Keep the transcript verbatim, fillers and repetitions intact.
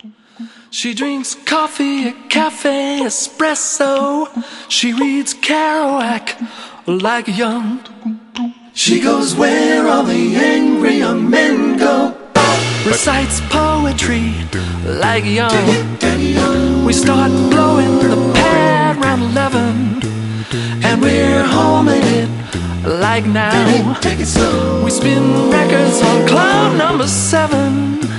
She drinks coffee at Cafe Espresso. She reads Kerouac like a young. She goes where all the angry young men go. Recites poetry like a young. We start blowing the pad round eleven, and we're home in it like now. We spin records on cloud number seven.